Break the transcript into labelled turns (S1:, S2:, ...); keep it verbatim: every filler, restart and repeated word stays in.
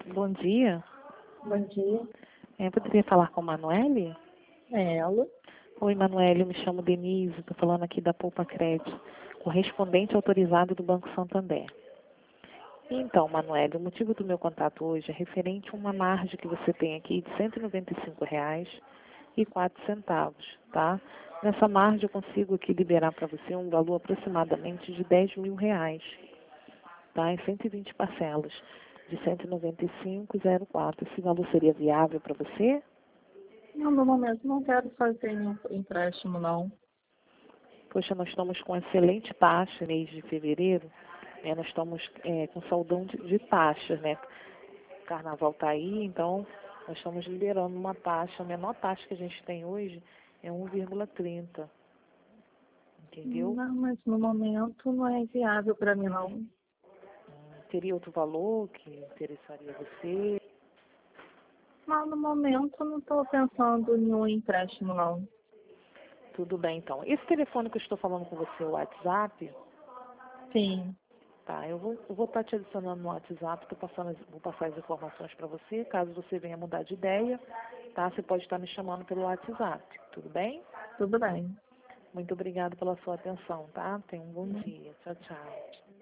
S1: Bom dia.
S2: Bom dia.
S1: É, poderia falar com a Manoele?
S2: É ela.
S1: Oi, Manoele, eu me chamo Denise, estou falando aqui da Poupa Crédito, correspondente autorizado do Banco Santander. Então, Manoele, o motivo do meu contato hoje é referente a uma margem que você tem aqui de cento e noventa e cinco reais e quatro centavos, tá? Nessa margem eu consigo aqui liberar para você um valor aproximadamente de dez mil reais, tá? Em cento e vinte parcelas de cento e noventa e cinco reais e zero quatro. Esse valor seria viável para você?
S2: Não, no momento não quero fazer nenhum empréstimo, não.
S1: Poxa, nós estamos com excelente taxa mês de fevereiro, né? Nós estamos é, com saudão de, de taxas, né? O carnaval está aí, então nós estamos liberando uma taxa, a menor taxa que a gente tem hoje é um vírgula trinta, entendeu?
S2: Não, mas no momento não é viável para mim, não.
S1: Hum, Teria outro valor que interessaria você?
S2: Não, no momento não estou pensando em nenhum empréstimo, não.
S1: Tudo bem, então. Esse telefone que eu estou falando com você, o WhatsApp,
S2: Sim,
S1: tá? Eu vou eu vou estar te adicionando no WhatsApp, tô passando, as- vou passar as informações para você, caso você venha mudar de ideia, tá? Você pode estar me chamando pelo WhatsApp, tudo bem?
S2: tudo bem.
S1: Muito obrigada pela sua atenção, tá? Tenha um bom dia. Tchau, tchau.